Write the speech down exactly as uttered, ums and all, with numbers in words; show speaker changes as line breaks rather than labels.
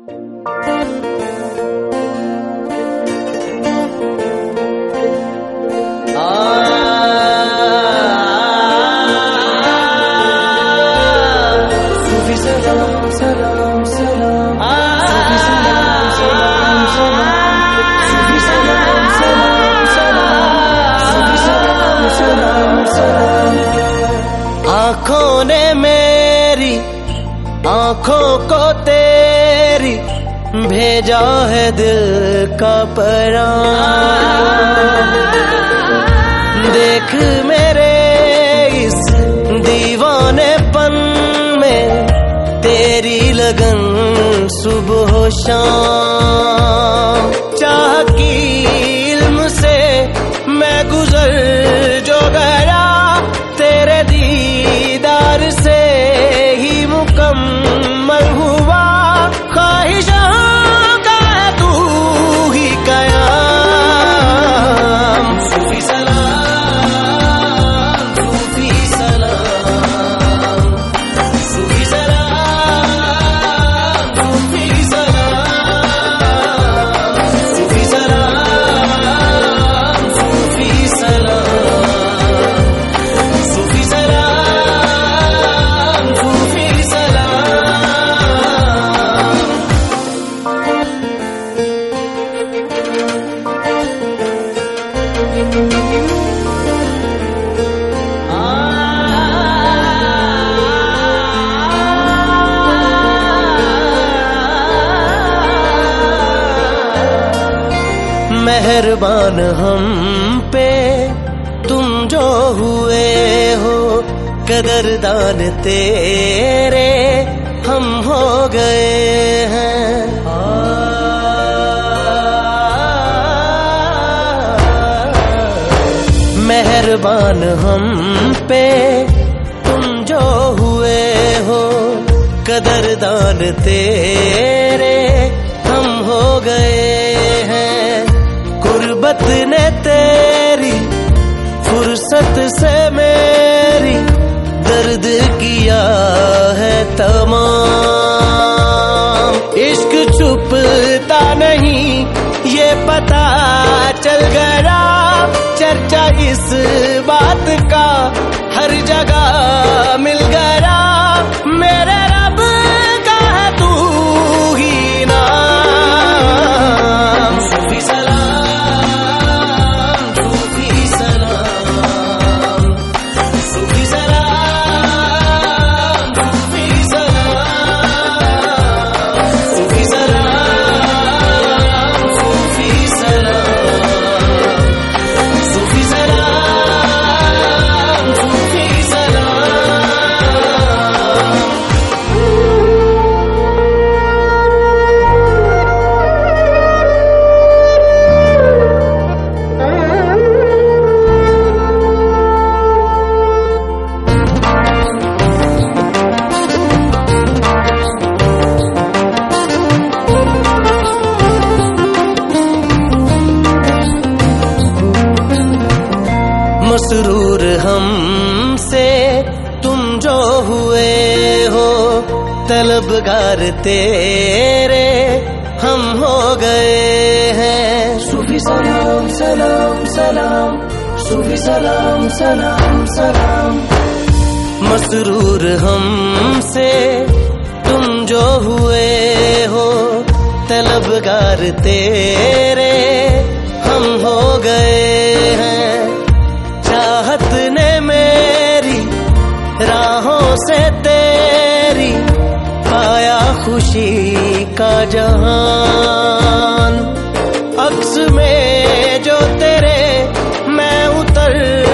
आँखों ने मेरी आँखों को तेरी भेजा है दिल का पैगाम। देख मेरे इस दीवानेपन में तेरी लगन सुबह शाम। चाह की इल्म से मैं गुजर जो गया, तेरे दीदार से ही मुकम्मल हुआ। ख्वाहिशों का तू ही कयाम। सूफी सलाम, सूफी सलाम, सूफी सलाम, सूफी सलाम, सूफी सलाम, सूफी सलाम, सूफी सलाम, सूफी सलाम। मेहरबान हम पे तुम जो हुए हो, कदरदान तेरे हम हो गए हैं। मेहरबान हम पे तुम जो हुए हो, कदरदान तेरे हम हो गए हैं। गुर्बत ने तेरी फुर्सत से मेरी दर्द किया है तमाम। इश्क छुपता नहीं ये पता चल गया, चर्चा इस बात का हर जगह मिल गया। मेरे रब का है तू ही नाम। सूफी सलाम, सूफी सलाम, सूफी सलाम, सूफी सलाम, सूफी सलाम, सूफी सलाम, सूफी सलाम, सूफी सलाम। मसरूर हमसे तुम जो हुए हो, तलबगार तेरे हम हो गए हैं। सूफी सलाम सलाम सलाम, सूफी सलाम सलाम सलाम। मसरूर हमसे तुम जो हुए हो, तलबगार तेरे हम हो गए हैं। चाहत ने मेरी राहों से तेरी पाया खुशी का जहान। अक्स में जो तेरे मैं उतर